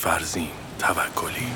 فرزین توکلی.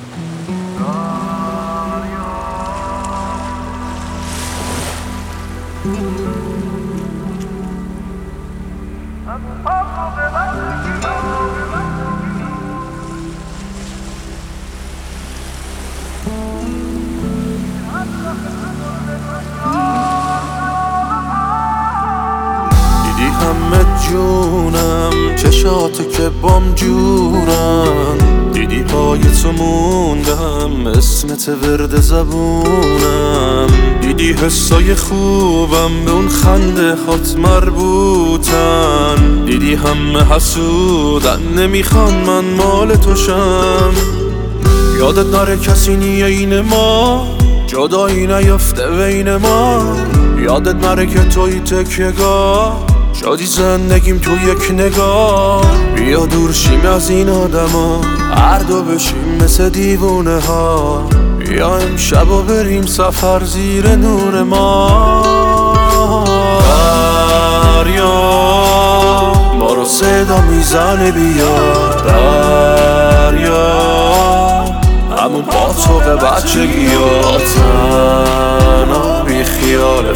دیدی همه جونم چشاتو که بام جورن، دیدی پای تو موندم اسمت ورد زبونم، دیدی حسای خوبم به اون خنده هات مربوطن، دیدی همه حسودن نمیخوان من مال توشم. یادت نره کسی نیه این ما، جدایی نیفته بین ما، یادت نره که توی تکیه‌گاه شادی زندگیم تو یک نگاه. بیا دور شیم از این آدما، هر دو بشیم مثل دیوونه ها، بیا امشب و بریم سفر زیر نور ما. دریا ما رو صدا میزنه، بیا دریا همون پاتوق بچگی ها، تنها بی خیال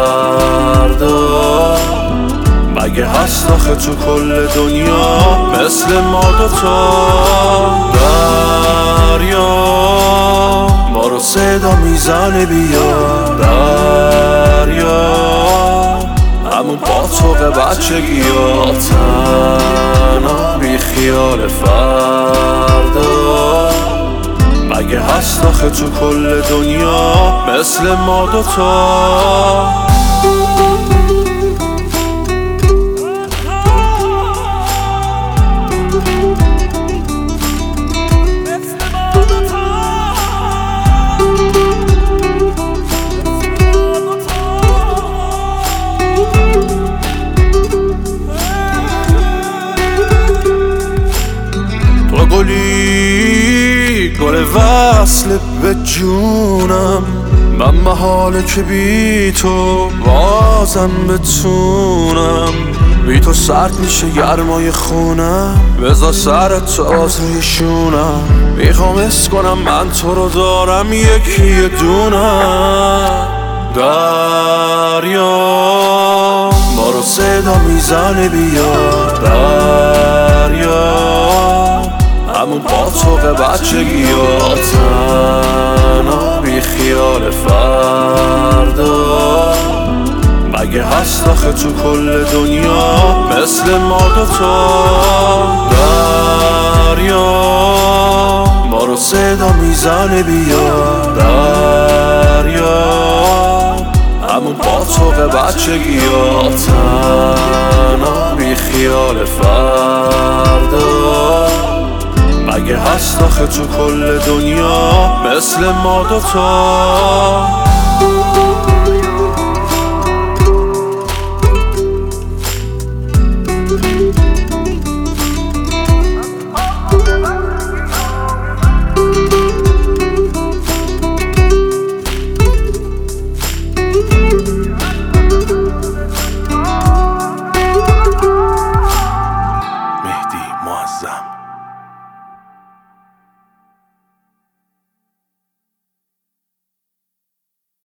فردا. مگه هست آخه تو کل دنیا مثل ما دوتا؟ دریا ما رو صدا میزنه، بیا دریا همون پاتوق بچگی ها، تنها بی خیال فردا. مگه هست آخه تو کل دنیا مثل ما دوتا؟ تو گلی گل وصل به جونم، من محاله که بی تو بازم بتونم. بی تو سرد میشه گرمای خونم، بذار سرت تو روی شونم. میخوام حس کنم من تو رو دارم یکی دونم. دریا ما رو صدا میزنه، بیا دریا همون پاتوق بچگی ها، تنها بی خیال فردا. مگه هست آخه تو کل دنیا مثل ما دوتا؟ دریا ما رو صدا میزنه، بیا دریا همون پاتوق بچگی ها، تنها بی خیال فردا. مگه هست آخه تو کل دنیا مثل ما دوتا؟